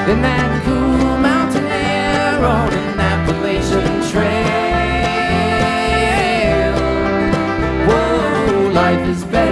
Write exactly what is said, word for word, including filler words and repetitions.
in that cool mountain air on an Appalachian trail. Whoa, life is better